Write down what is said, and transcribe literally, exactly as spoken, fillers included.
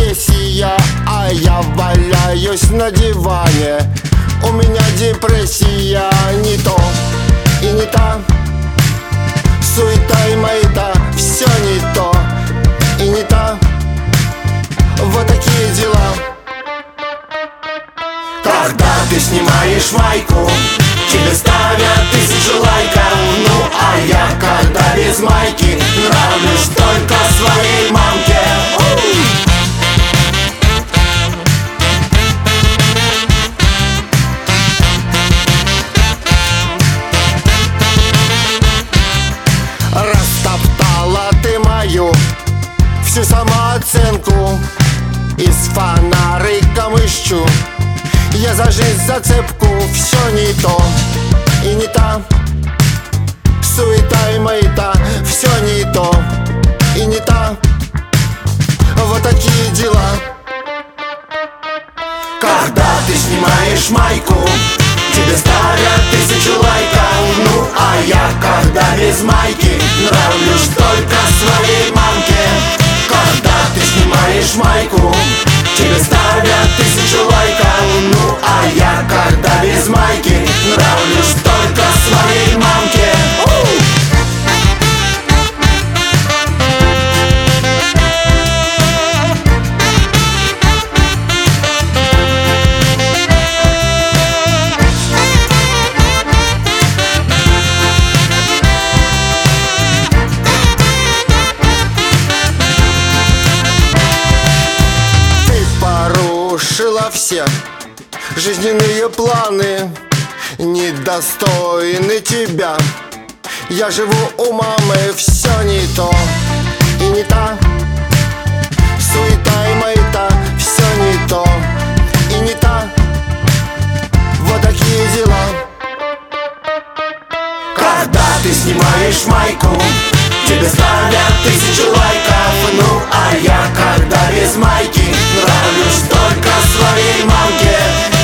агрессия, а я валяюсь на диване. У меня депрессия, не то и не та. Суета и маята, все не то и не та. Вот такие дела. Когда ты снимаешь майку, тебе ставят тысячу лайков. Ну а я, когда без майки, нравлюсь только своей мамке. Растоптала ты мою всю самооценку. Из фонариком ищу я за жизнь зацепку. Все не то и не та. Суета и маята, все не то и не та. Вот такие дела. Когда ты снимаешь майку, тебе ставят тысячу лайков. Ну а я, когда без майки, нравлюсь только своей мамке. Когда ты снимаешь майку, тебе ставят тысячу лайков. Ну а я, когда без майки, нравлюсь только своей мамке. Нарушила все жизненные планы, недостойны тебя. Я живу у мамы, все не то и не та. Суета и маята, все не то и не та. Вот такие дела. Когда ты снимаешь майку, тебе ставят тысячу лайков. Ну а я, когда без майки, нравлюсь только своей мамке.